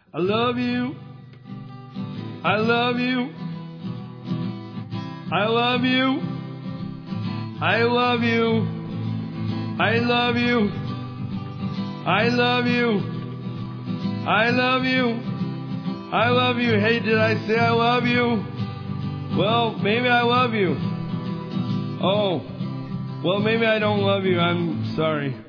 I love you. I love you. I love you. I love you. I love you. I love you. I love you. I love you. Hey, did I say I love you? Well, maybe I love you. Oh, well, maybe I don't love you. I'm sorry.